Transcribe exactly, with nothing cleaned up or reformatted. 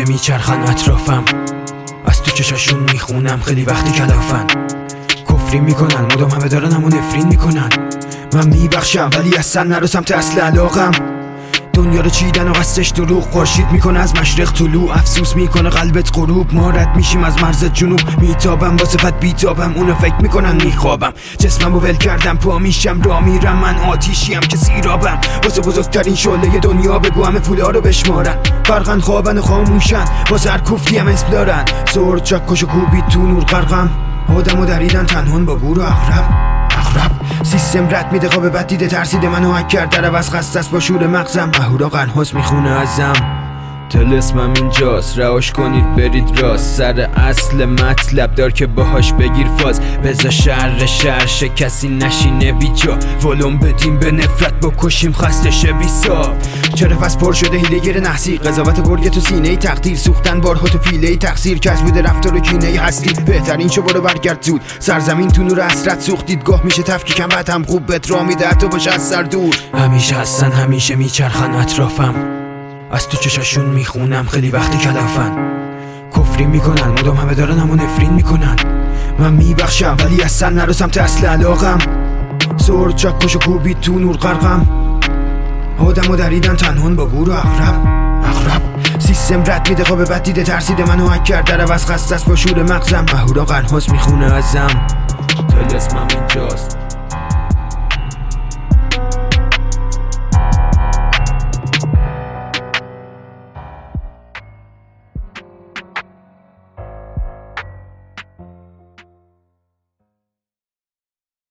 میچرخن اطرافم، از تو چشاشون میخونم خیلی وقتی کلافن. کفری میکنن مدام همه دارن همون نفرین میکنن. من میبخشم ولی اصلا نرو سمت اصل علاقم. دنیا رو چیدن و قصدش دروغ، خورشید میکنه از مشرق طلوع، افسوس میکنه قلبت غروب. ما رد میشیم از مرز جنوب، میتابم با صفت بیتابم، اونو فکر میکنن میخوابم. جسممو ول کردم پا میشم را میرم، من آتیشیم که سیرابم. واسه بزرگترین شعله دنیا بگو همه پولا رو بشمارن. فرقن خوابن و خاموشن، واسه هر کوفتی هم اسم دارن. سرد چکش و کوبی تو نور غرقم، آدمو دریدن تنهان با گور و اغرب. سیستم رد میده خواب بد دیده، ترسیده منو هک کرد، در عوض خسته است با شور مغزم. اهورا قنحاس میخونه ازم، طلسمم اینجاست، رهاش کنید برید راست. سر اصل مطلب دار که باهاش بگیر فاز. بذار شر شر شه کسی نشینه بیجا، ولوم بدیم به نفرت بکشیم خسته شه بیسا. چرا پس پر شده هیله گیر نحسی، قضاوت گرگ تو سینه تقدیر. سوختن بارها تو پیله تقصیر، کج بوده رفتار و کینه هستی. بهترین شو برو برگرد زود، سرزمین تو نور حسرت سوخت. دیدگاه میشه تفکیکم بعد هم خوب بهت را میده حتی باشه از سر دور. همیشه هستن همیشه میچرخن اطرافم، از تو چشاشون میخونم خیلی وقتی کلافن. کفری میکنن مدام همه دارن همون نفرین میکنن. من میبخشم ولی اصلا نرو سمت اصل علاقم. سرد چکش و کوبی تو نور غرقم، آدمو دریدن تنهان با گور و اغرب. اغرب سیستم رد میده خواب بد دیده، ترسیده منو هک کرد، در عوض خسته است با شور مغزم. اهورا قنحاس میخونه ازم، طلسمم اینجاست.